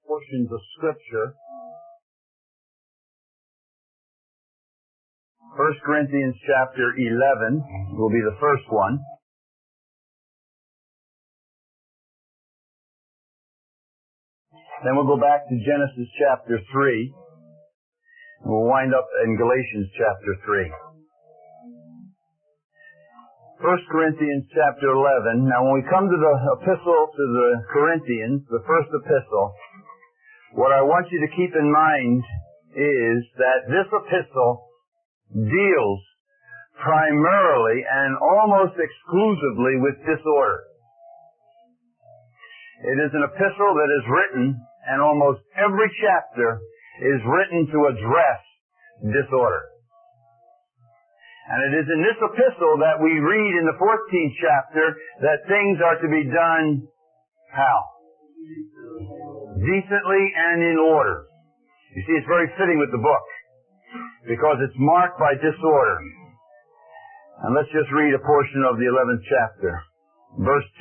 portions of Scripture. 1 Corinthians chapter 11 will be the first one. Then we'll go back to Genesis chapter 3. And we'll wind up in Galatians chapter 3. 1 Corinthians chapter 11. Now when we come to the epistle to the Corinthians, the first epistle, what I want you to keep in mind is that this epistle deals primarily and almost exclusively with disorder. It is an epistle that is written, and almost every chapter is written to address disorder. And it is in this epistle that we read in the 14th chapter that things are to be done how? Decently and in order. You see, it's very fitting with the book because it's marked by disorder. And let's just read a portion of the 11th chapter. Verse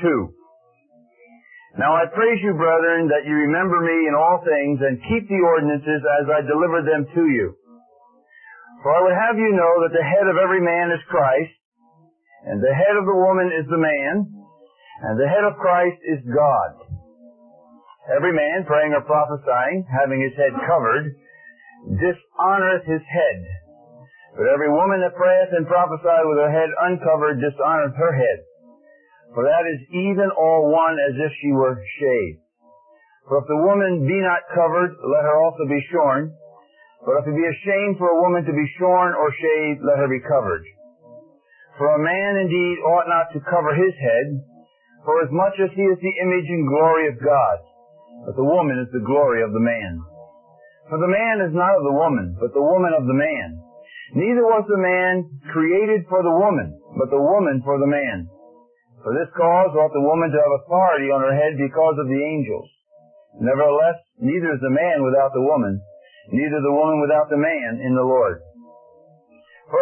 2. Now I praise you, brethren, that you remember me in all things and keep the ordinances as I delivered them to you. For I would have you know that the head of every man is Christ, and the head of the woman is the man, and the head of Christ is God. Every man, praying or prophesying, having his head covered, dishonoreth his head. But every woman that prayeth and prophesieth with her head uncovered dishonoreth her head. For that is even all one as if she were shaved. For if the woman be not covered, let her also be shorn. But if it be a shame for a woman to be shorn or shaved, let her be covered. For a man indeed ought not to cover his head, for as much as he is the image and glory of God, but the woman is the glory of the man. For the man is not of the woman, but the woman of the man. Neither was the man created for the woman, but the woman for the man. For this cause ought the woman to have authority on her head because of the angels. Nevertheless, neither is the man without the woman, neither the woman without the man in the Lord. For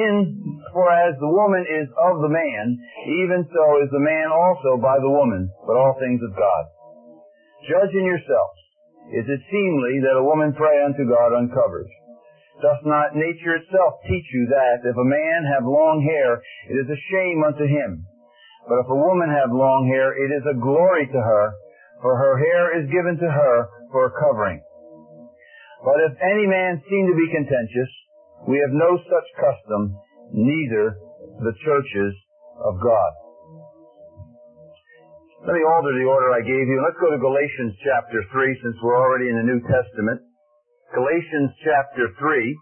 as the woman is of the man, even so is the man also by the woman, but all things of God. Judge in yourselves, is it seemly that a woman pray unto God uncovered? Doth not nature itself teach you that, if a man have long hair, it is a shame unto him? But if a woman have long hair, it is a glory to her, for her hair is given to her for a covering. But if any man seem to be contentious, we have no such custom, neither the churches of God. Let me alter the order I gave you. Let's go to Galatians chapter 3, since we're already in the New Testament. Galatians chapter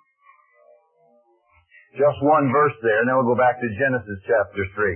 3. Just one verse there, and then we'll go back to Genesis chapter 3.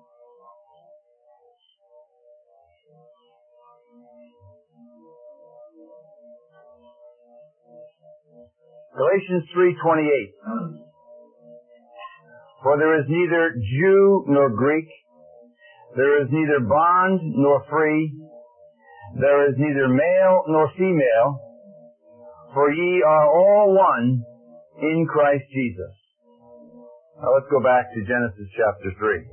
Galatians 3:28. For there is neither Jew nor Greek, there is neither bond nor free, there is neither male nor female, for ye are all one in Christ Jesus. Now let's go back to Genesis chapter 3.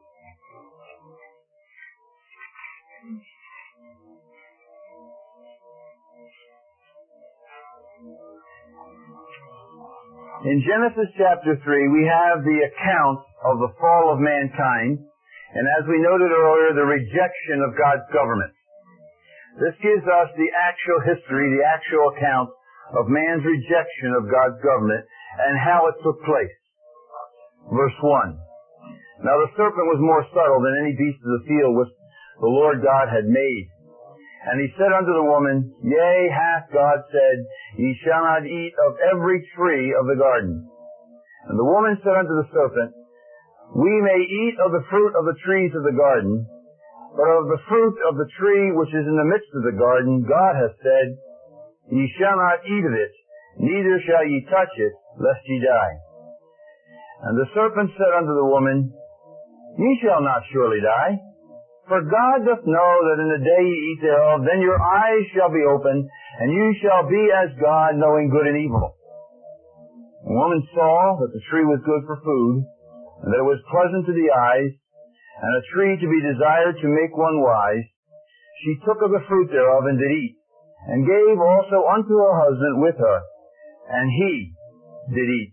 In Genesis chapter 3, we have the account of the fall of mankind, and as we noted earlier, the rejection of God's government. This gives us the actual history, the actual account of man's rejection of God's government and how it took place. Verse 1. Now the serpent was more subtle than any beast of the field which the Lord God had made. And he said unto the woman, Yea, hath God said, Ye shall not eat of every tree of the garden. And the woman said unto the serpent, We may eat of the fruit of the trees of the garden, but of the fruit of the tree which is in the midst of the garden, God hath said, Ye shall not eat of it, neither shall ye touch it, lest ye die. And the serpent said unto the woman, Ye shall not surely die. For God doth know that in the day ye eat thereof, then your eyes shall be opened, and you shall be as God, knowing good and evil. The woman saw that the tree was good for food, and that it was pleasant to the eyes, and a tree to be desired to make one wise. She took of the fruit thereof and did eat, and gave also unto her husband with her, and he did eat.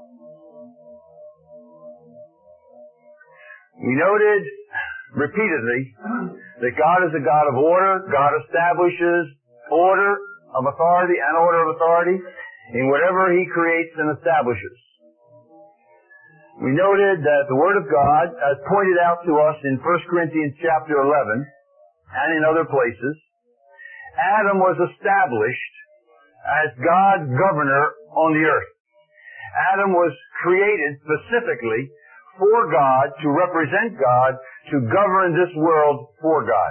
We noted repeatedly that God is a God of order. God establishes order of authority and order of authority in whatever He creates and establishes. We noted that the Word of God, as pointed out to us in 1 Corinthians chapter 11 and in other places, Adam was established as God's governor on the earth. Adam was created specifically for God, to represent God, to govern this world for God.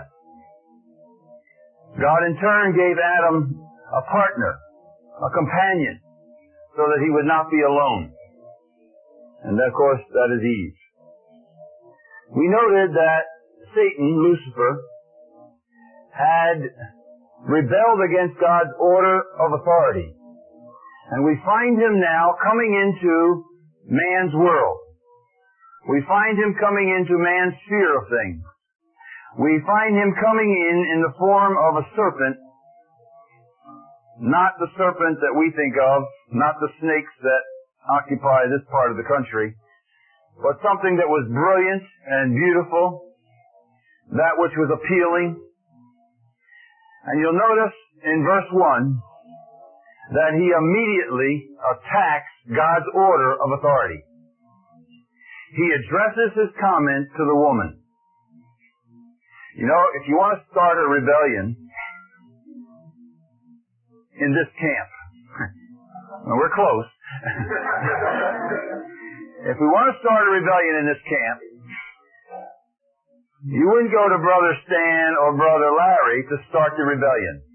God in turn gave Adam a partner, a companion, so that he would not be alone. And of course, that is Eve. We noted that Satan, Lucifer, had rebelled against God's order of authority. And we find him now coming into man's world. We find him coming into man's sphere of things. We find him coming in the form of a serpent, not the serpent that we think of, not the snakes that occupy this part of the country, but something that was brilliant and beautiful, that which was appealing. And you'll notice in verse 1 that he immediately attacks God's order of authority. He addresses his comment to the woman. You know, if you want to start a rebellion in this camp, well, we're close. If we want to start a rebellion in this camp, you wouldn't go to Brother Stan or Brother Larry to start the rebellion.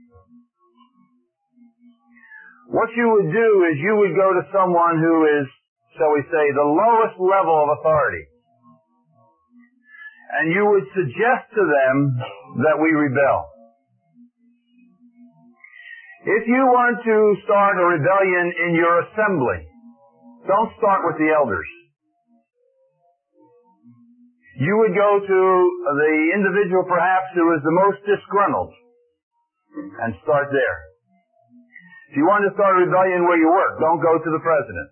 What you would do is you would go to someone who is, shall we say, the lowest level of authority. And you would suggest to them that we rebel. If you want to start a rebellion in your assembly, don't start with the elders. You would go to the individual perhaps who is the most disgruntled and start there. If you want to start a rebellion where you work, don't go to the president.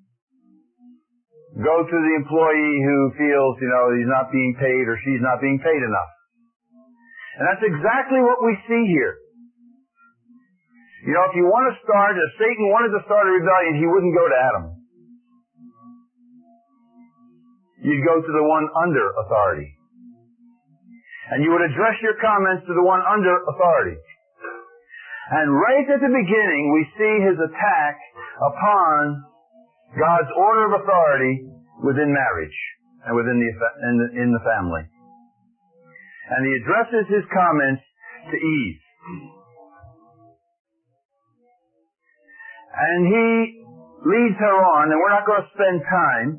Go to the employee who feels, he's not being paid or she's not being paid enough. And that's exactly what we see here. If you want to start, if Satan wanted to start a rebellion, he wouldn't go to Adam. You'd go to the one under authority. And you would address your comments to the one under authority. And right at the beginning, we see his attack upon God's order of authority within marriage and within in the family. And he addresses his comments to Eve. And he leads her on, and we're not going to spend time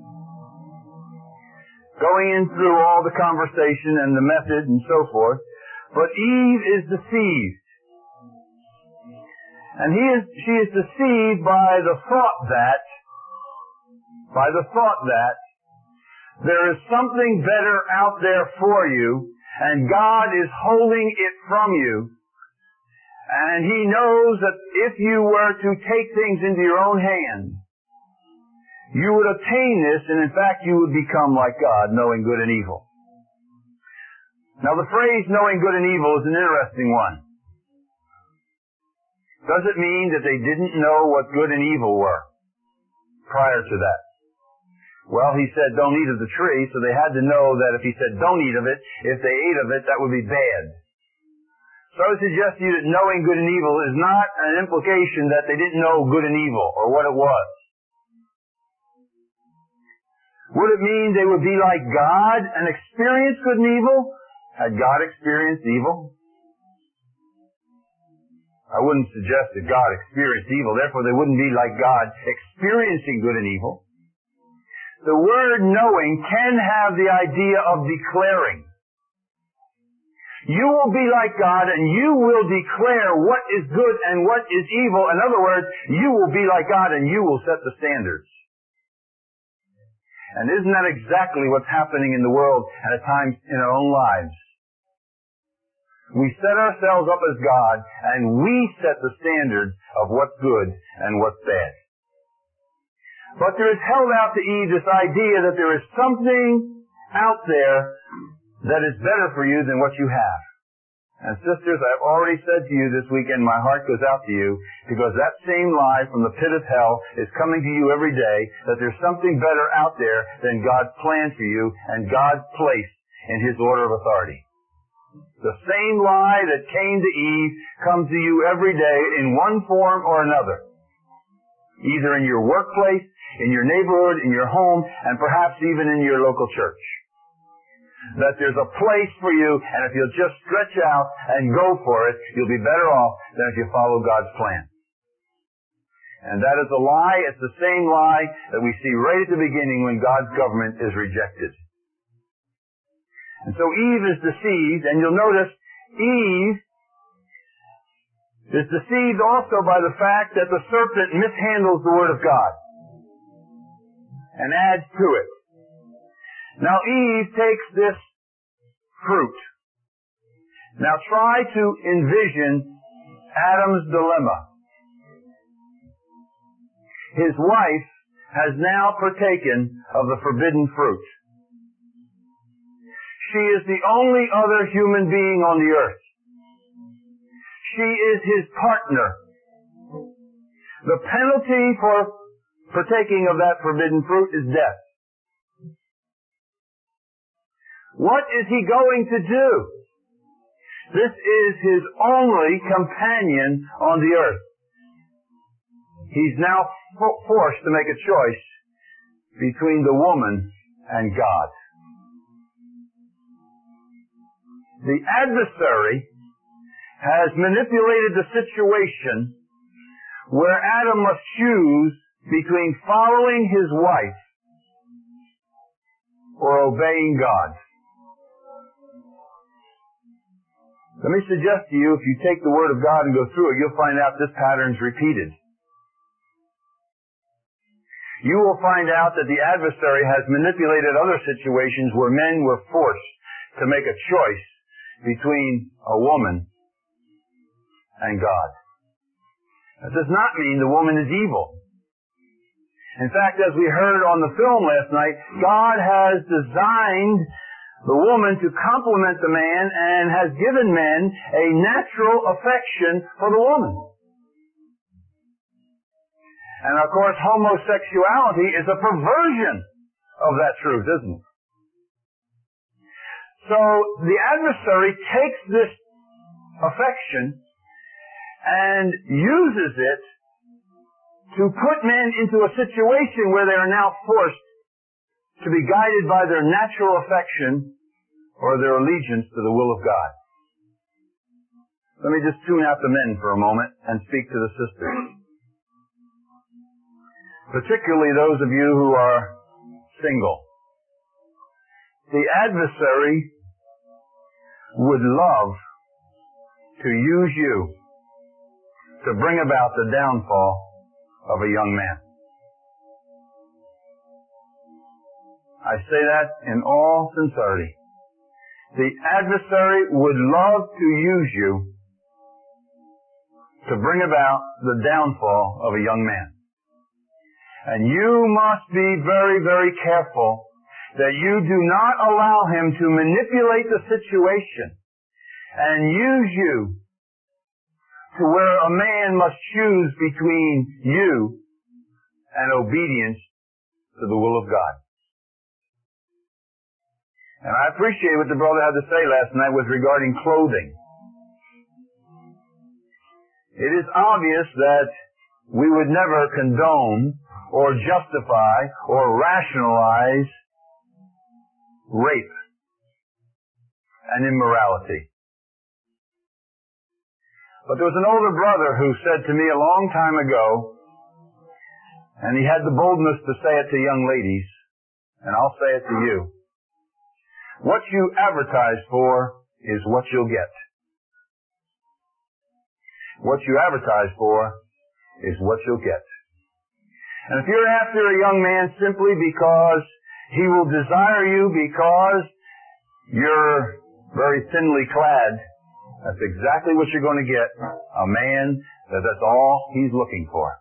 going in through all the conversation and the method and so forth, but Eve is deceived. And she is deceived by the thought that there is something better out there for you, and God is holding it from you. And he knows that if you were to take things into your own hands, you would attain this, and in fact you would become like God, knowing good and evil. Now the phrase knowing good and evil is an interesting one. Does it mean that they didn't know what good and evil were prior to that? Well, he said don't eat of the tree, so they had to know that if he said don't eat of it, if they ate of it, that would be bad. So I would suggest to you that knowing good and evil is not an implication that they didn't know good and evil or what it was. Would it mean they would be like God and experience good and evil? Had God experienced evil? I wouldn't suggest that God experienced evil, therefore they wouldn't be like God experiencing good and evil. The word knowing can have the idea of declaring. You will be like God and you will declare what is good and what is evil. In other words, you will be like God and you will set the standards. And isn't that exactly what's happening in the world and at times in our own lives? We set ourselves up as God, and we set the standard of what's good and what's bad. But there is held out to Eve this idea that there is something out there that is better for you than what you have. And sisters, I've already said to you this weekend, my heart goes out to you, because that same lie from the pit of hell is coming to you every day, that there's something better out there than God's plan for you and God's place in His order of authority. The same lie that came to Eve comes to you every day in one form or another. Either in your workplace, in your neighborhood, in your home, and perhaps even in your local church. That there's a place for you, and if you'll just stretch out and go for it, you'll be better off than if you follow God's plan. And that is a lie. It's the same lie that we see right at the beginning when God's government is rejected. And so Eve is deceived, and you'll notice Eve is deceived also by the fact that the serpent mishandles the Word of God and adds to it. Now Eve takes this fruit. Now try to envision Adam's dilemma. His wife has now partaken of the forbidden fruit. She is the only other human being on the earth. She is his partner. The penalty for partaking of that forbidden fruit is death. What is he going to do? This is his only companion on the earth. He's now forced to make a choice between the woman and God. The adversary has manipulated the situation where Adam must choose between following his wife or obeying God. Let me suggest to you, if you take the Word of God and go through it, you'll find out this pattern's repeated. You will find out that the adversary has manipulated other situations where men were forced to make a choice between a woman and God. That does not mean the woman is evil. In fact, as we heard on the film last night, God has designed the woman to complement the man and has given men a natural affection for the woman. And of course, homosexuality is a perversion of that truth, isn't it? So the adversary takes this affection and uses it to put men into a situation where they are now forced to be guided by their natural affection or their allegiance to the will of God. Let me just tune out the men for a moment and speak to the sisters. Particularly those of you who are single. The adversary would love to use you to bring about the downfall of a young man. I say that in all sincerity. The adversary would love to use you to bring about the downfall of a young man. And you must be very, very careful that you do not allow him to manipulate the situation and use you to where a man must choose between you and obedience to the will of God. And I appreciate what the brother had to say last night with regarding clothing. It is obvious that we would never condone or justify or rationalize rape and immorality. But there was an older brother who said to me a long time ago, and he had the boldness to say it to young ladies, and I'll say it to you. What you advertise for is what you'll get. What you advertise for is what you'll get. And if you're after a young man simply because he will desire you because you're very thinly clad That's exactly what you're going to get. A man that's all he's looking for.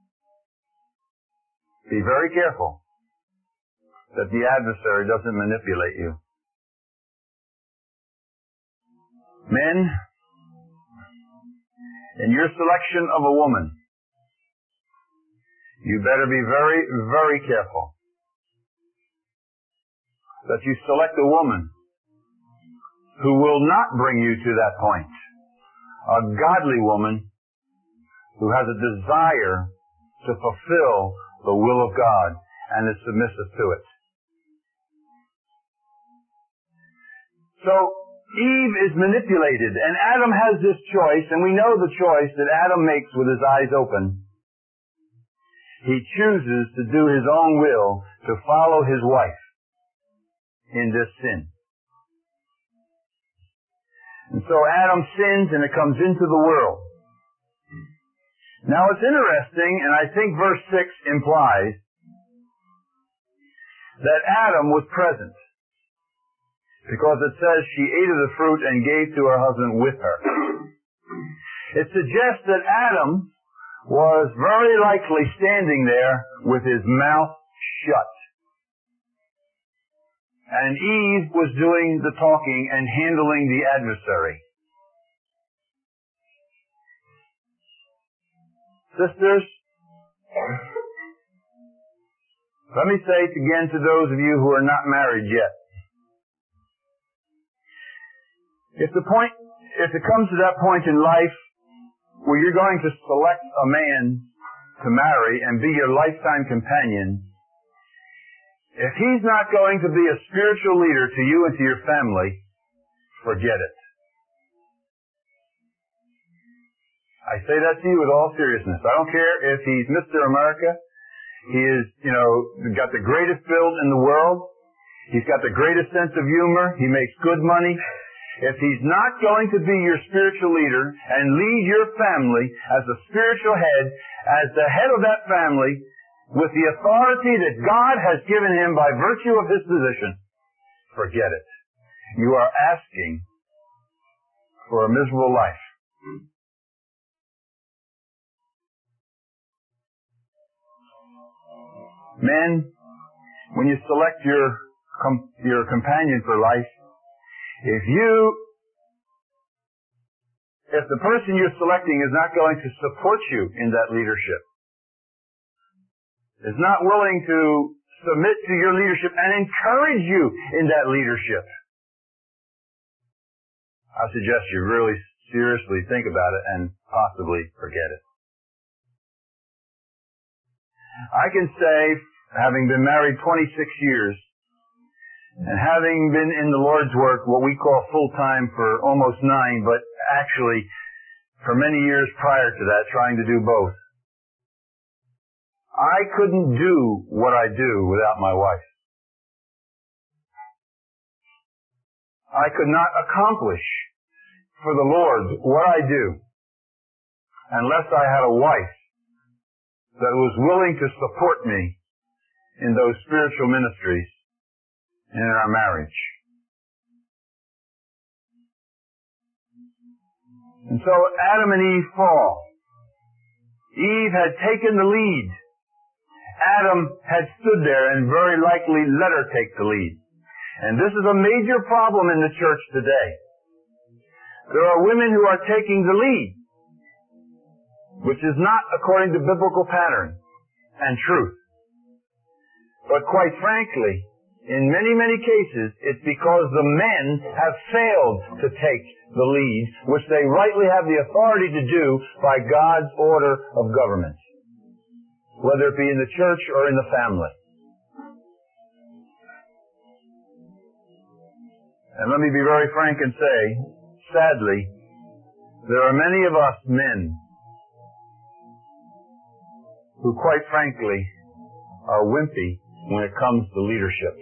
Be very careful that the adversary doesn't manipulate you. Men, in your selection of a woman, you better be very, very careful that you select a woman who will not bring you to that point. A godly woman who has a desire to fulfill the will of God and is submissive to it. So, Eve is manipulated, and Adam has this choice, and we know the choice that Adam makes with his eyes open. He chooses to do his own will, to follow his wife in this sin. And so Adam sins, and it comes into the world. Now it's interesting, and I think verse 6 implies that Adam was present. Because it says she ate of the fruit and gave to her husband with her. It suggests that Adam was very likely standing there with his mouth shut. And Eve was doing the talking and handling the adversary. Sisters, let me say it again to those of you who are not married yet. If it comes to that point in life where you're going to select a man to marry and be your lifetime companion, if he's not going to be a spiritual leader to you and to your family, forget it. I say that to you with all seriousness. I don't care if he's Mr. America. He is, got the greatest build in the world. He's got the greatest sense of humor. He makes good money. If he's not going to be your spiritual leader and lead your family as a spiritual head, as the head of that family, with the authority that God has given him by virtue of his position, forget it. You are asking for a miserable life. Men, when you select your companion for life, if the person you're selecting is not going to support you in that leadership, is not willing to submit to your leadership and encourage you in that leadership, I suggest you really seriously think about it and possibly forget it. I can say, having been married 26 years, and having been in the Lord's work, what we call full-time for almost 9, but actually for many years prior to that, trying to do both, I couldn't do what I do without my wife. I could not accomplish for the Lord what I do unless I had a wife that was willing to support me in those spiritual ministries and in our marriage. And so Adam and Eve fall. Eve had taken the lead. Adam had stood there and very likely let her take the lead. And this is a major problem in the church today. There are women who are taking the lead, which is not according to biblical pattern and truth. But quite frankly, in many, many cases, it's because the men have failed to take the lead, which they rightly have the authority to do by God's order of government, whether it be in the church or in the family. And let me be very frank and say, sadly, there are many of us men who, quite frankly, are wimpy when it comes to leadership.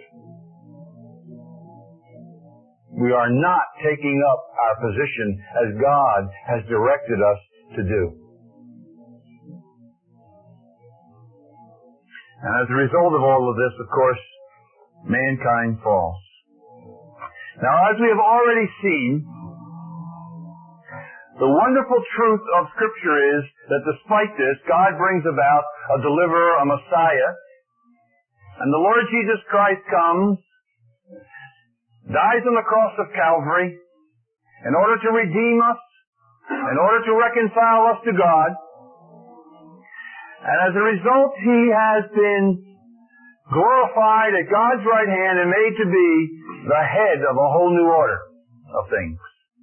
We are not taking up our position as God has directed us to do. And as a result of all of this, of course, mankind falls. Now, as we have already seen, The wonderful truth of Scripture is that despite this, God brings about a deliverer, a Messiah, and the Lord Jesus Christ comes, dies on the cross of Calvary in order to redeem us, in order to reconcile us to God, and as a result, He has been glorified at God's right hand and made to be the head of a whole new order of things.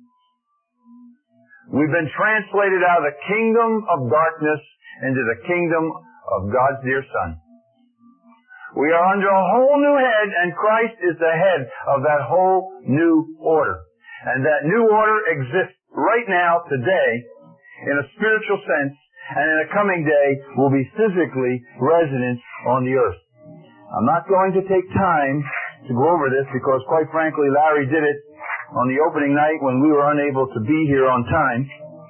We've been translated out of the kingdom of darkness into the kingdom of God's dear Son. We are under a whole new head, and Christ is the head of that whole new order. And that new order exists right now, today, in a spiritual sense, and in a coming day will be physically resident on the earth. I'm not going to take time to go over this because, quite frankly, Larry did it on the opening night when we were unable to be here on time.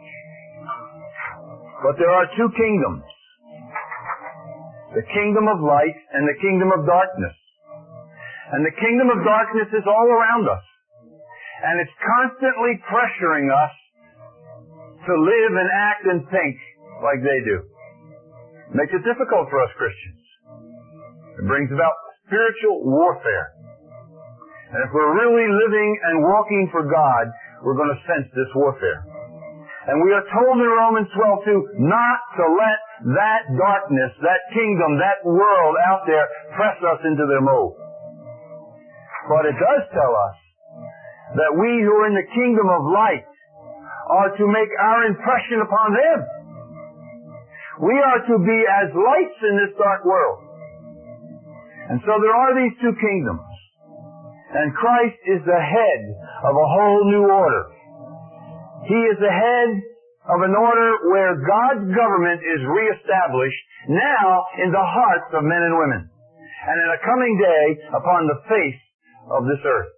But there are two kingdoms. The kingdom of light and the kingdom of darkness. And the kingdom of darkness is all around us. And it's constantly pressuring us to live and act and think like they do. It makes it difficult for us Christians. It brings about spiritual warfare. And if we're really living and walking for God, we're going to sense this warfare. And we are told in Romans 12:2 not to let that darkness, that kingdom, that world out there press us into their mold. But it does tell us that we who are in the kingdom of light are to make our impression upon them. We are to be as lights in this dark world. And so there are these two kingdoms. And Christ is the head of a whole new order. He is the head of an order where God's government is reestablished now in the hearts of men and women, and in a coming day upon the face of this earth.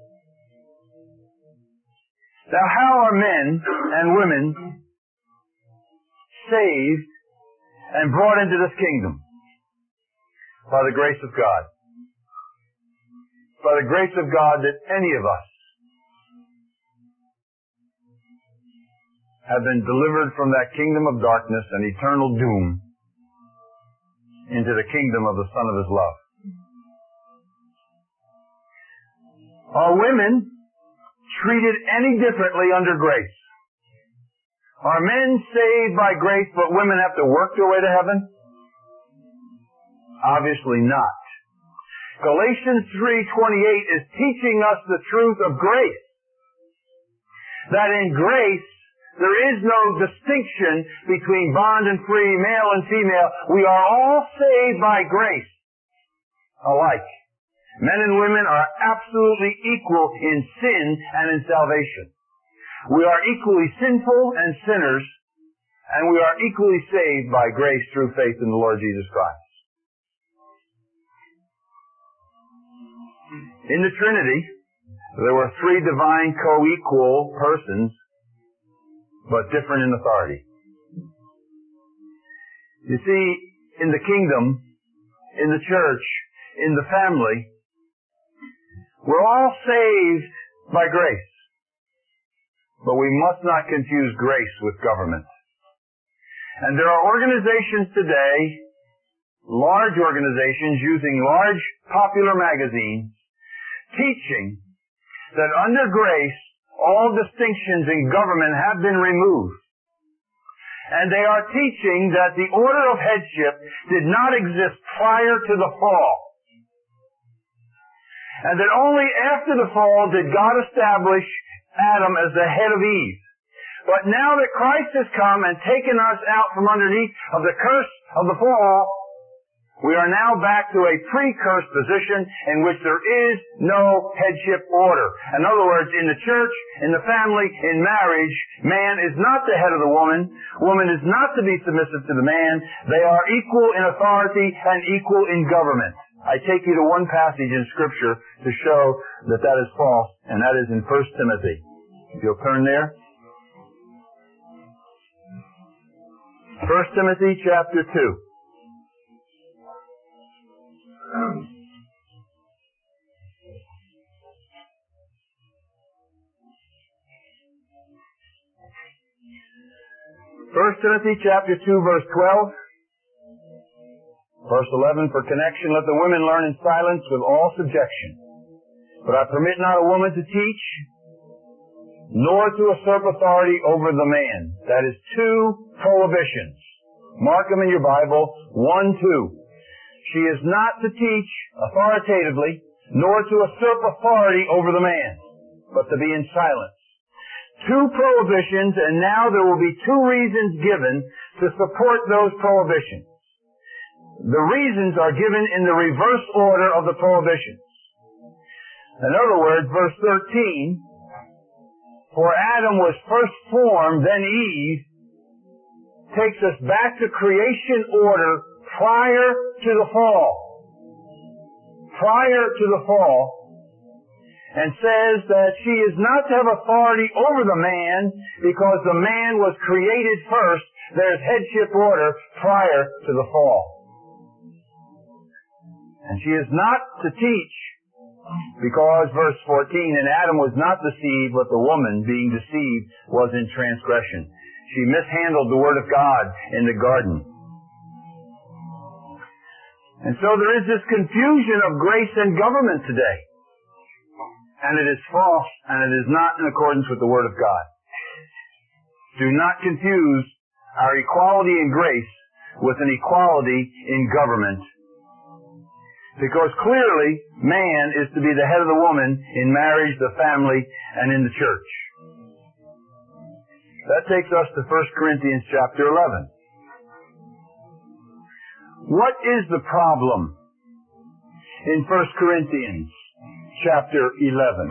Now, how are men and women saved and brought into this kingdom? By the grace of God. By the grace of God that any of us have been delivered from that kingdom of darkness and eternal doom into the kingdom of the Son of His love. Are women treated any differently under grace? Are men saved by grace but women have to work their way to heaven? Obviously not. Galatians 3:28 is teaching us the truth of grace. That in grace, there is no distinction between bond and free, male and female. We are all saved by grace alike. Men and women are absolutely equal in sin and in salvation. We are equally sinful and sinners, and we are equally saved by grace through faith in the Lord Jesus Christ. In the Trinity, there were three divine co-equal persons, but different in authority. You see, in the kingdom, in the church, in the family, we're all saved by grace. But we must not confuse grace with government. And there are organizations today, large organizations using large popular magazines, teaching that under grace, all distinctions in government have been removed. And they are teaching that the order of headship did not exist prior to the fall. And that only after the fall did God establish Adam as the head of Eve. But now that Christ has come and taken us out from underneath of the curse of the fall, we are now back to a pre-curse position in which there is no headship order. In other words, in the church, in the family, in marriage, man is not the head of the woman. Woman is not to be submissive to the man. They are equal in authority and equal in government. I take you to one passage in Scripture to show that that is false, and that is in 1 Timothy. If you'll turn there. 1 Timothy chapter 2. 1 Timothy chapter 2, verse 12. Verse 11, for connection, let the women learn in silence with all subjection. But I permit not a woman to teach, nor to usurp authority over the man. That is two prohibitions. Mark them in your Bible. 1, 2. She is not to teach authoritatively, nor to usurp authority over the man, but to be in silence. Two prohibitions, and now there will be two reasons given to support those prohibitions. The reasons are given in the reverse order of the prohibitions. In other words, verse 13, for Adam was first formed, then Eve, takes us back to creation order prior to the fall. Prior to the fall. And says that she is not to have authority over the man because the man was created first. There's headship order prior to the fall. And she is not to teach because, verse 14, and Adam was not deceived, but the woman, being deceived, was in transgression. She mishandled the Word of God in the garden. And so there is this confusion of grace and government today. And it is false, and it is not in accordance with the Word of God. Do not confuse our equality in grace with an equality in government. Because clearly, man is to be the head of the woman in marriage, the family, and in the church. That takes us to 1 Corinthians chapter 11. What is the problem in 1 Corinthians chapter 11?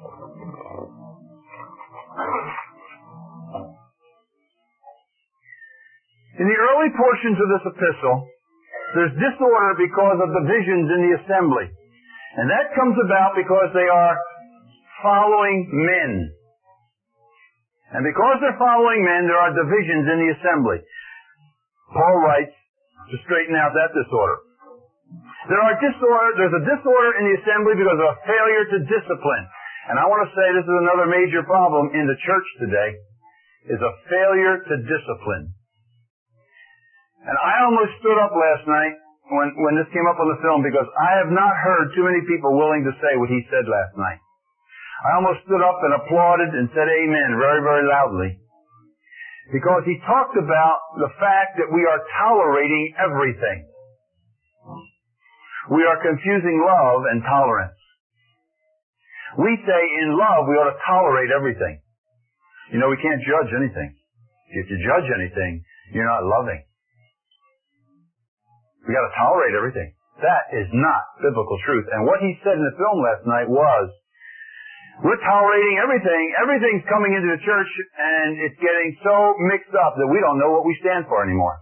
In the early portions of this epistle, there's disorder because of divisions in the assembly. And that comes about because they are following men. And because they're following men, there are divisions in the assembly. Paul writes to straighten out that disorder. There's a disorder in the assembly because of a failure to discipline. And I want to say this is another major problem in the church today, is a failure to discipline. And I almost stood up last night when this came up on the film because I have not heard too many people willing to say what he said last night. I almost stood up and applauded and said amen very, very loudly. Because he talked about the fact that we are tolerating everything. We are confusing love and tolerance. We say in love we ought to tolerate everything. You know, we can't judge anything. If you judge anything, you're not loving. We got to tolerate everything. That is not biblical truth. And what he said in the film last night was, we're tolerating everything. Everything's coming into the church and it's getting so mixed up that we don't know what we stand for anymore.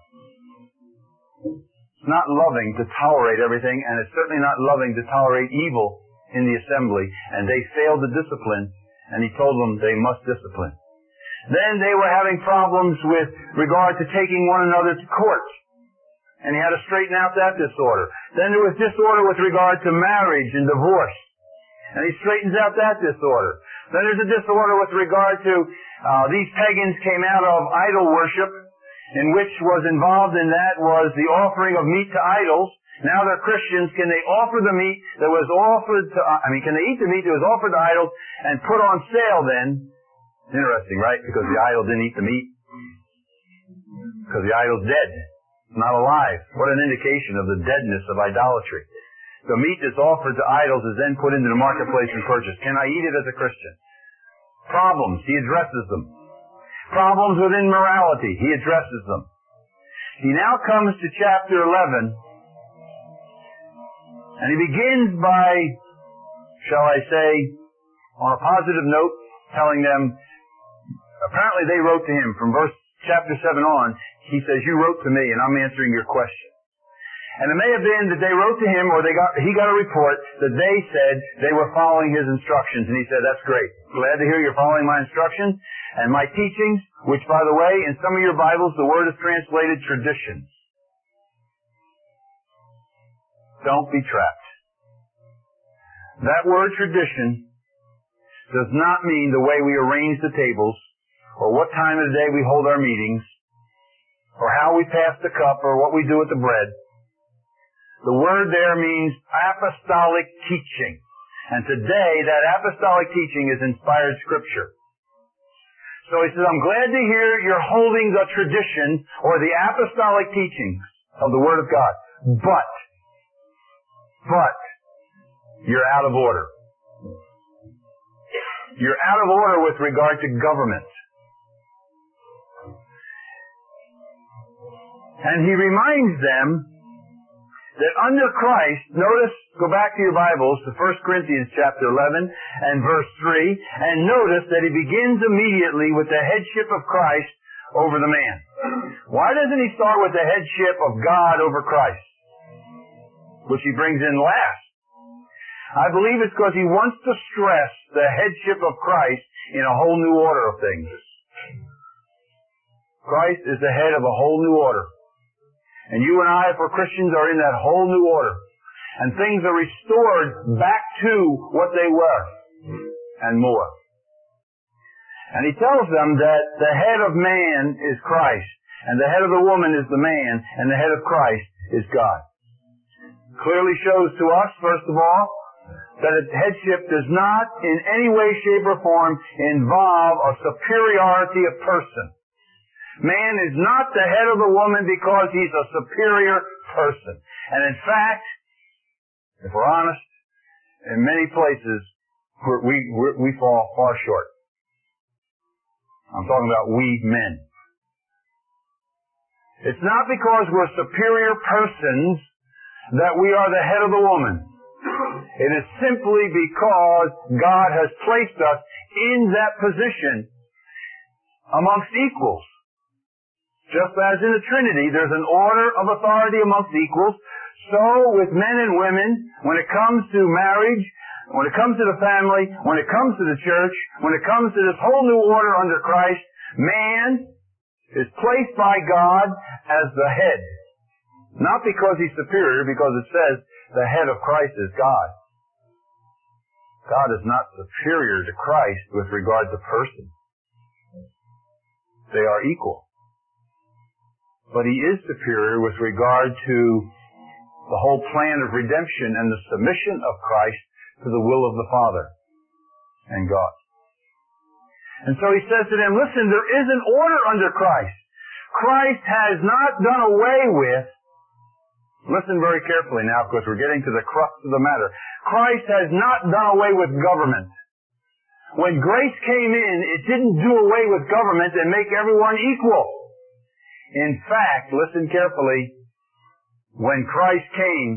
It's not loving to tolerate everything, and it's certainly not loving to tolerate evil in the assembly. And they failed to discipline, and he told them they must discipline. Then they were having problems with regard to taking one another to court. And he had to straighten out that disorder. Then there was disorder with regard to marriage and divorce. And he straightens out that disorder. Then there's a disorder with regard to these pagans came out of idol worship, in which was involved in that was the offering of meat to idols. Now they're Christians. Can they offer the meat that was offered to, can they eat the meat that was offered to idols and put on sale then? Interesting, right? Because the idol didn't eat the meat. Because the idol's dead. Not alive. What an indication of the deadness of idolatry. The meat that's offered to idols is then put into the marketplace and purchased. Can I eat it as a Christian? Problems. He addresses them. Problems within morality. He addresses them. He now comes to chapter 11, and he begins by, shall I say, on a positive note, telling them, apparently they wrote to him from chapter 7 on. He says, you wrote to me and I'm answering your question. And it may have been that they wrote to him or he got a report that they said they were following his instructions. And he said, that's great. Glad to hear you're following my instructions and my teachings, which by the way, in some of your Bibles, the word is translated traditions. Don't be trapped. That word tradition does not mean the way we arrange the tables or what time of the day we hold our meetings or how we pass the cup, or what we do with the bread. The word there means apostolic teaching. And today, that apostolic teaching is inspired scripture. So he says, I'm glad to hear you're holding the tradition or the apostolic teachings of the Word of God. But, you're out of order. You're out of order with regard to government. And he reminds them that under Christ, notice, go back to your Bibles to 1 Corinthians chapter 11 and verse 3, and notice that he begins immediately with the headship of Christ over the man. Why doesn't he start with the headship of God over Christ, which he brings in last? I believe it's because he wants to stress the headship of Christ in a whole new order of things. Christ is the head of a whole new order. And you and I, if we're Christians, are in that whole new order. And things are restored back to what they were, and more. And he tells them that the head of man is Christ, and the head of the woman is the man, and the head of Christ is God. Clearly shows to us, first of all, that a headship does not in any way, shape, or form involve a superiority of person. Man is not the head of the woman because he's a superior person. And in fact, if we're honest, in many places, we fall far short. I'm talking about we men. It's not because we're superior persons that we are the head of the woman. It is simply because God has placed us in that position amongst equals. Just as in the Trinity, there's an order of authority amongst equals, so with men and women, when it comes to marriage, when it comes to the family, when it comes to the church, when it comes to this whole new order under Christ, man is placed by God as the head. Not because he's superior, because it says the head of Christ is God. God is not superior to Christ with regard to person. They are equal. But he is superior with regard to the whole plan of redemption and the submission of Christ to the will of the Father and God. And so he says to them, listen, there is an order under Christ. Christ has not done away with, listen very carefully now because we're getting to the crux of the matter. Christ has not done away with government. When grace came in, it didn't do away with government and make everyone equal. In fact, listen carefully, when Christ came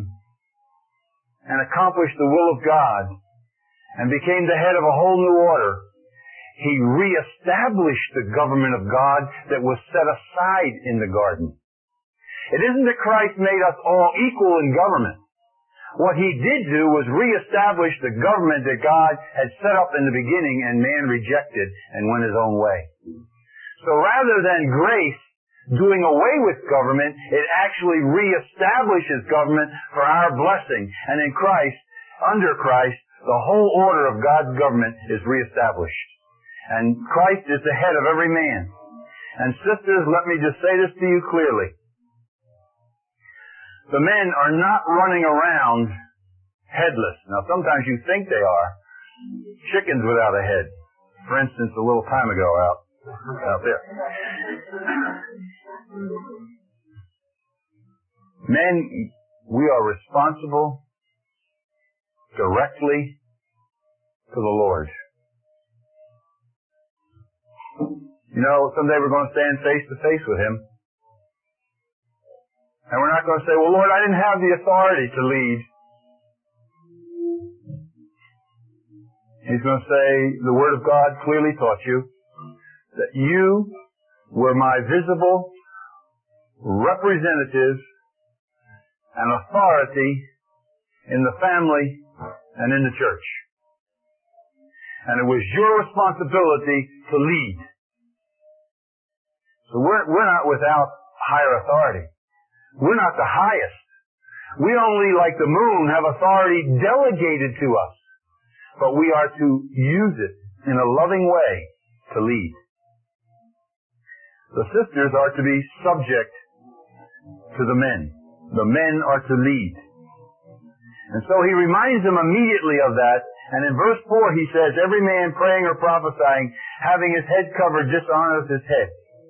and accomplished the will of God and became the head of a whole new order, he reestablished the government of God that was set aside in the garden. It isn't that Christ made us all equal in government. What he did do was reestablish the government that God had set up in the beginning and man rejected and went his own way. So rather than grace doing away with government, it actually reestablishes government for our blessing. And in Christ, under Christ, the whole order of God's government is reestablished. And Christ is the head of every man. And sisters, let me just say this to you clearly. The men are not running around headless. Now sometimes you think they are. Chickens without a head. For instance, a little time ago out there. Men, we are responsible directly to the Lord. You know, someday we're going to stand face to face with Him. And we're not going to say, well, Lord, I didn't have the authority to lead. He's going to say, the Word of God clearly taught you that you were my visible representative and authority in the family and in the church. And it was your responsibility to lead. So we're not without higher authority. We're not the highest. We only, like the moon, have authority delegated to us. But we are to use it in a loving way to lead. The sisters are to be subject to the men. The men are to lead. And so he reminds them immediately of that. And in verse 4 he says, every man praying or prophesying, having his head covered, dishonors his head.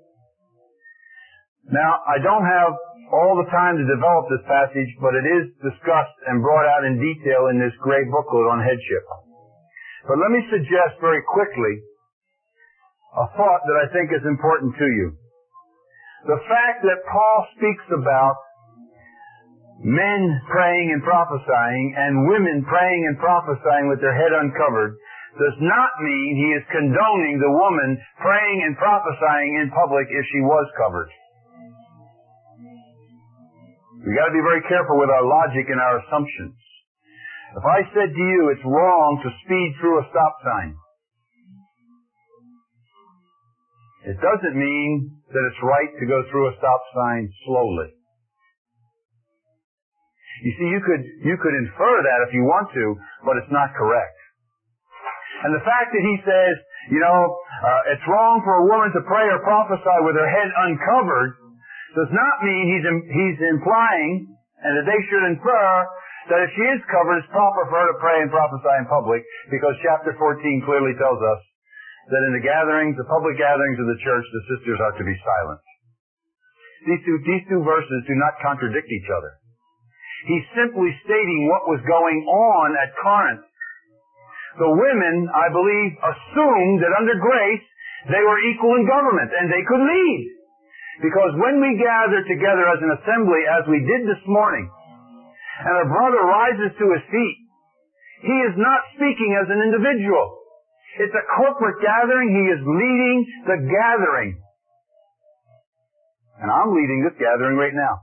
Now, I don't have all the time to develop this passage, but it is discussed and brought out in detail in this gray booklet on headship. But let me suggest very quickly a thought that I think is important to you. The fact that Paul speaks about men praying and prophesying and women praying and prophesying with their head uncovered does not mean he is condoning the woman praying and prophesying in public if she was covered. We've got to be very careful with our logic and our assumptions. If I said to you it's wrong to speed through a stop sign, it doesn't mean that it's right to go through a stop sign slowly. You see, you could infer that if you want to, but it's not correct. And the fact that he says, it's wrong for a woman to pray or prophesy with her head uncovered does not mean he's implying, and that they should infer, that if she is covered, it's proper for her to pray and prophesy in public, because chapter 14 clearly tells us that in the public gatherings of the church, the sisters are to be silent. These two verses do not contradict each other. He's simply stating what was going on at Corinth. The women, I believe, assumed that under grace, they were equal in government, and they could lead. Because when we gather together as an assembly, as we did this morning, and a brother rises to his feet, he is not speaking as an individual. It's a corporate gathering. He is leading the gathering. And I'm leading this gathering right now.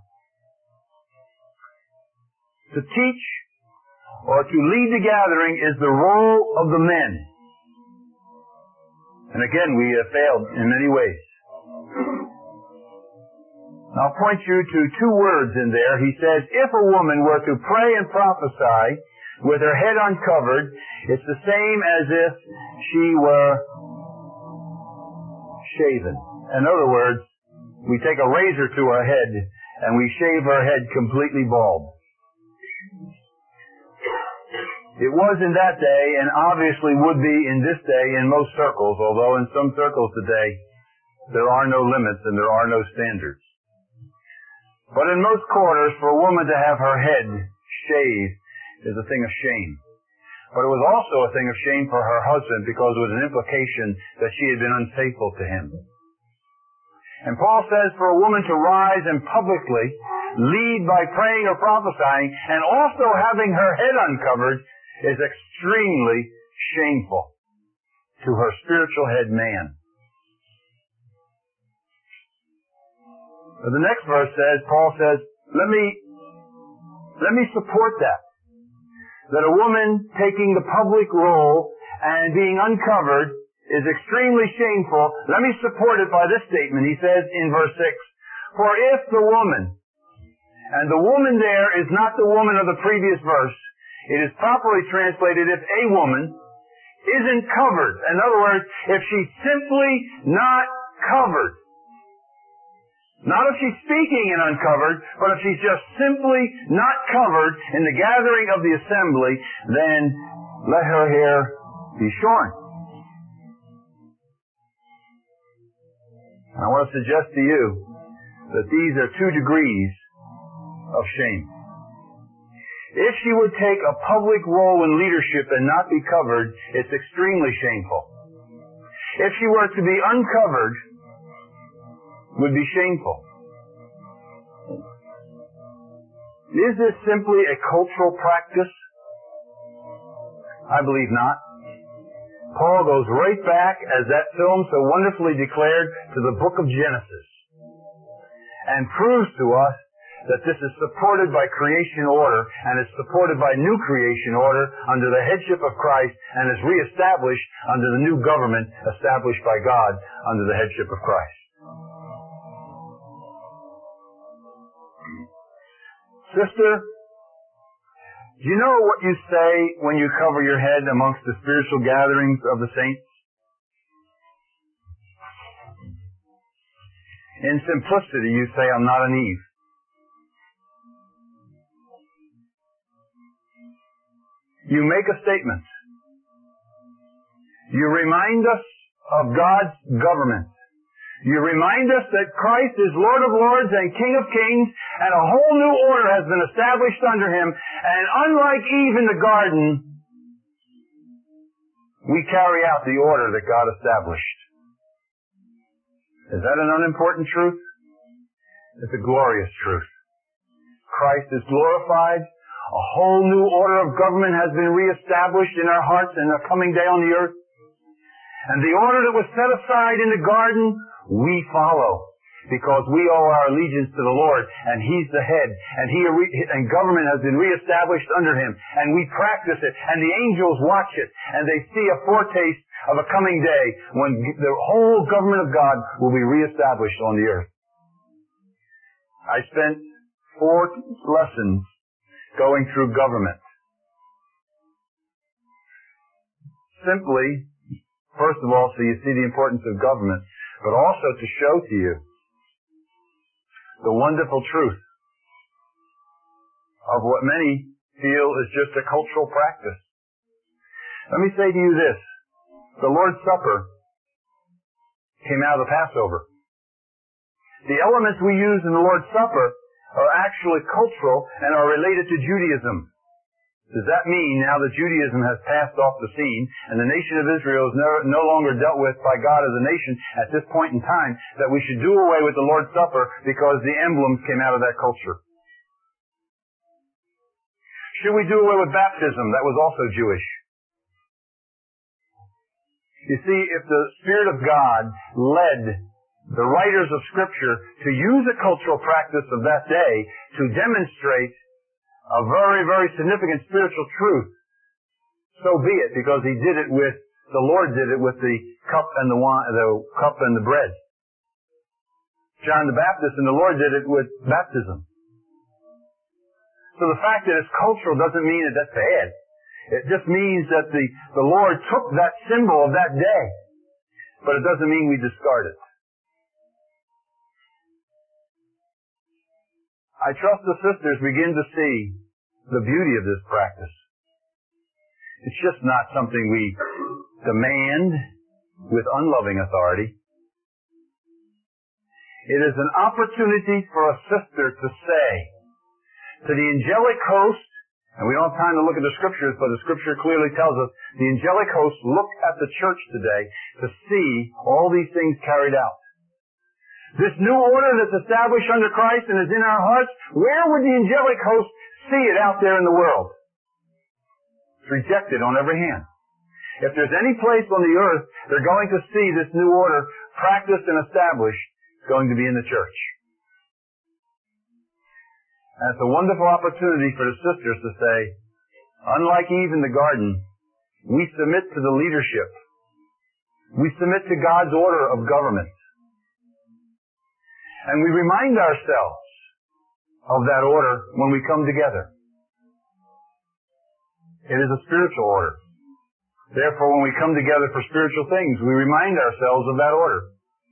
To teach or to lead the gathering is the role of the men. And again, we have failed in many ways. I'll point you to two words in there. He says, if a woman were to pray and prophesy with her head uncovered, it's the same as if she were shaven. In other words, we take a razor to her head and we shave her head completely bald. It was in that day, and obviously would be in this day in most circles, although in some circles today there are no limits and there are no standards. But in most quarters, for a woman to have her head shaved is a thing of shame. But it was also a thing of shame for her husband because it was an implication that she had been unfaithful to him. And Paul says for a woman to rise and publicly lead by praying or prophesying and also having her head uncovered is extremely shameful to her spiritual head man. The next verse says, Paul says, let me support that. That a woman taking the public role and being uncovered is extremely shameful. Let me support it by this statement. He says in verse 6, for if the woman, and the woman there is not the woman of the previous verse, it is properly translated if a woman isn't covered. In other words, if she's simply not covered. Not if she's speaking and uncovered, but if she's just simply not covered in the gathering of the assembly, then let her hair be shorn. And I want to suggest to you that these are 2 degrees of shame. If she would take a public role in leadership and not be covered, it's extremely shameful. If she were to be uncovered, would be shameful. Is this simply a cultural practice? I believe not. Paul goes right back, as that film so wonderfully declared, to the book of Genesis and proves to us that this is supported by creation order and is supported by new creation order under the headship of Christ and is reestablished under the new government established by God under the headship of Christ. Sister, do you know what you say when you cover your head amongst the spiritual gatherings of the saints? In simplicity, you say, I'm not an Eve. You make a statement. You remind us of God's government. You remind us that Christ is Lord of Lords and King of Kings, and a whole new order has been established under Him. And unlike Eve in the garden, we carry out the order that God established. Is that an unimportant truth? It's a glorious truth. Christ is glorified. A whole new order of government has been reestablished in our hearts in the coming day on the earth. And the order that was set aside in the garden, we follow, because we owe our allegiance to the Lord, and He's the head, and government has been reestablished under Him, and we practice it, and the angels watch it, and they see a foretaste of a coming day when the whole government of God will be reestablished on the earth. I spent 4 lessons going through government. Simply, first of all, so you see the importance of government, but also to show to you the wonderful truth of what many feel is just a cultural practice. Let me say to you this. The Lord's Supper came out of the Passover. The elements we use in the Lord's Supper are actually cultural and are related to Judaism. Does that mean now that Judaism has passed off the scene and the nation of Israel is no longer dealt with by God as a nation at this point in time, that we should do away with the Lord's Supper because the emblems came out of that culture? Should we do away with baptism? That was also Jewish. You see, if the Spirit of God led the writers of Scripture to use a cultural practice of that day to demonstrate a very, very significant spiritual truth, so be it, because the Lord did it with the cup and the wine, the cup and the bread. John the Baptist and the Lord did it with baptism. So the fact that it's cultural doesn't mean that that's bad. It just means that the Lord took that symbol of that day, but it doesn't mean we discard it. I trust the sisters begin to see the beauty of this practice. It's just not something we demand with unloving authority. It is an opportunity for a sister to say to the angelic host, and we don't have time to look at the Scriptures, but the Scripture clearly tells us the angelic host look at the church today to see all these things carried out. This new order that's established under Christ and is in our hearts, where would the angelic host see it out there in the world? It's rejected on every hand. If there's any place on the earth they're going to see this new order practiced and established, it's going to be in the church. And it's a wonderful opportunity for the sisters to say, unlike Eve in the garden, we submit to the leadership. We submit to God's order of government. And we remind ourselves of that order when we come together. It is a spiritual order. Therefore, when we come together for spiritual things, we remind ourselves of that order.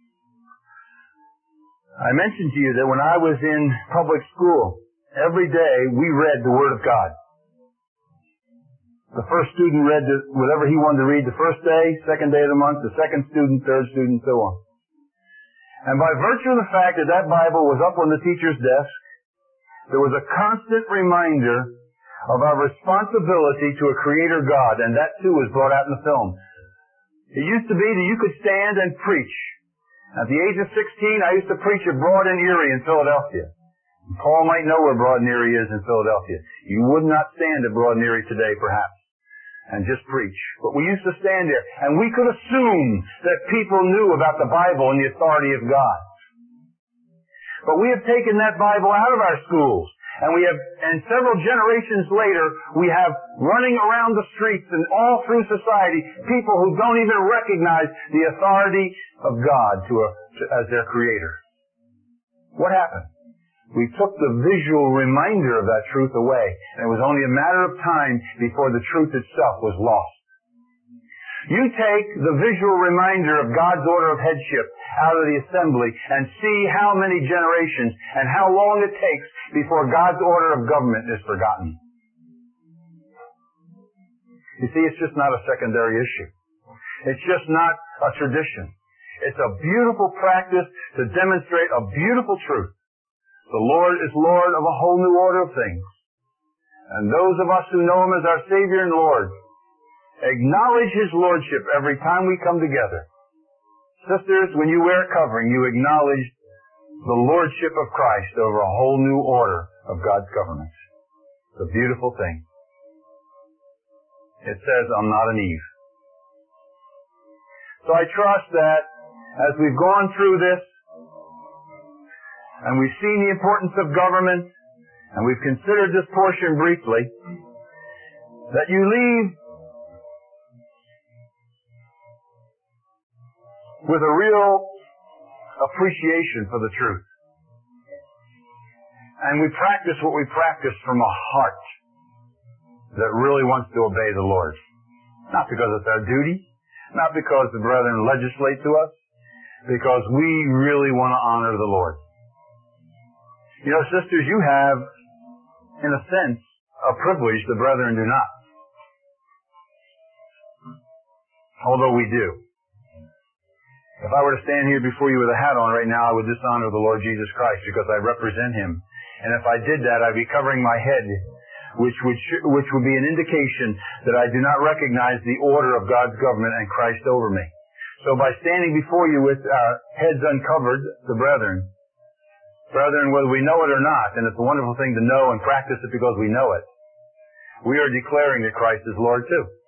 I mentioned to you that when I was in public school, every day we read the Word of God. The first student read whatever he wanted to read the first day, second day of the month, the second student, third student, so on. And by virtue of the fact that that Bible was up on the teacher's desk, there was a constant reminder of our responsibility to a Creator God, and that too was brought out in the film. It used to be that you could stand and preach. At the age of 16, I used to preach at Broad and Erie in Philadelphia. Paul might know where Broad and Erie is in Philadelphia. You would not stand at Broad and Erie today, perhaps, and just preach. But we used to stand there, and we could assume that people knew about the Bible and the authority of God. But we have taken that Bible out of our schools, and several generations later, we have running around the streets and all through society, people who don't even recognize the authority of God as their Creator. What happened? We took the visual reminder of that truth away, and it was only a matter of time before the truth itself was lost. You take the visual reminder of God's order of headship out of the assembly and see how many generations and how long it takes before God's order of government is forgotten. You see, it's just not a secondary issue. It's just not a tradition. It's a beautiful practice to demonstrate a beautiful truth. The Lord is Lord of a whole new order of things. And those of us who know Him as our Savior and Lord acknowledge His Lordship every time we come together. Sisters, when you wear a covering, you acknowledge the Lordship of Christ over a whole new order of God's government. It's a beautiful thing. It says, I'm not an Eve. So I trust that as we've gone through this, and we've seen the importance of government, and we've considered this portion briefly, that you leave with a real appreciation for the truth. And we practice what we practice from a heart that really wants to obey the Lord. Not because it's our duty, not because the brethren legislate to us, because we really want to honor the Lord. You know, sisters, you have, in a sense, a privilege the brethren do not. Although we do. If I were to stand here before you with a hat on right now, I would dishonor the Lord Jesus Christ because I represent Him. And if I did that, I'd be covering my head, which would be an indication that I do not recognize the order of God's government and Christ over me. So by standing before you with our heads uncovered, the brethren, whether we know it or not, and it's a wonderful thing to know and practice it because we know it, we are declaring that Christ is Lord too.